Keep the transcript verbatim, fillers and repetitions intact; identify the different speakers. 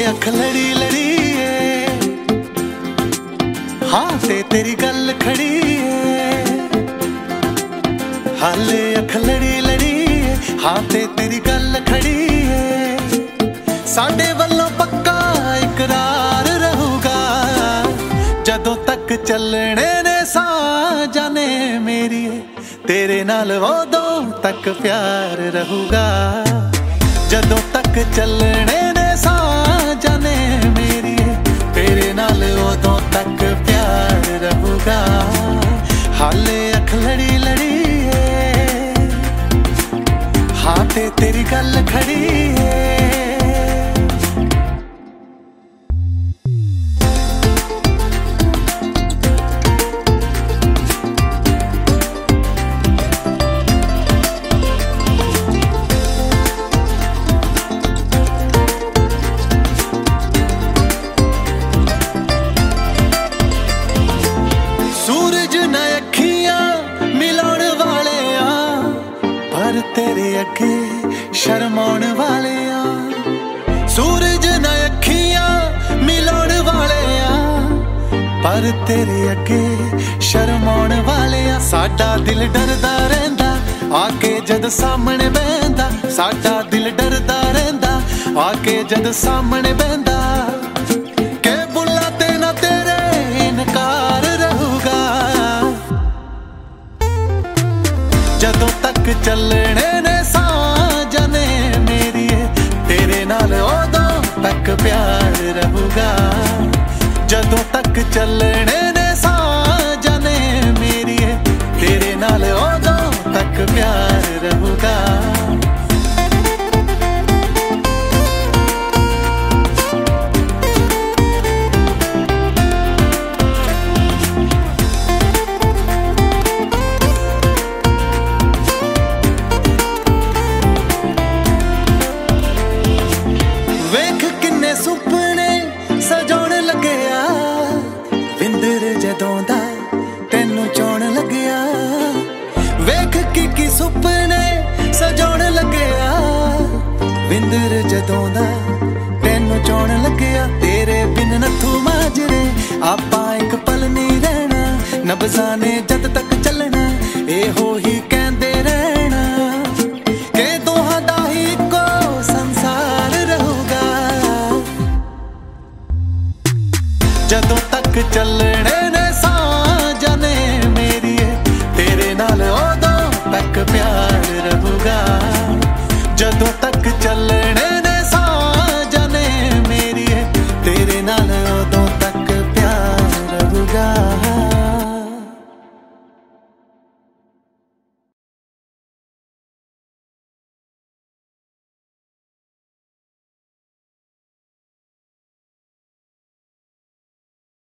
Speaker 1: अख लड़ी लड़ी हाँ ते तेरी गल खड़ी हाले अख लड़ी लड़ी हाँ ते तेरी गल खड़ी साडे वल्लों पक्का इकरार रहूगा जदों तक चलने ने सा जाने मेरी तेरे नाल उदों तक प्यार रहूगा जदों तक चलने ने सा जाने मेरी तेरे नाल उदों तक प्यार रहूगा हाले अख लड़ी लड़ी हाँ ते तेरी गल खड़ी तेरे अगे शर्माउण वाले आ सूरज न अखियां मिलाउण वाले आ पर तेरे अगे शर्माउण वाले आ साडा दिल डरदा रहिंदा आके जद सामने बहिंदा साडा दिल डरदा रहिंदा आके जद सामने बहिंदा के बुला ते ना तेरे इनकार रहूगा जदों तक चलने ने सा जाने मेरी तेरे नाल उदों तक प्यार रहूगा जदों तक चलने ने सा जाने मेरी तेरे नाल उदों तक प्यार रहूगा सुपने सजाउण लग्या विंदर जदों दा तैनू चाउण लग्या वेख की की सुपने सजाउण लग्या विंदर जदों दा तैनू चाउण लग्या तेरे बिन नथू माजरे आपां इक पल नहीं रहना नब्ज़ां ने जद तक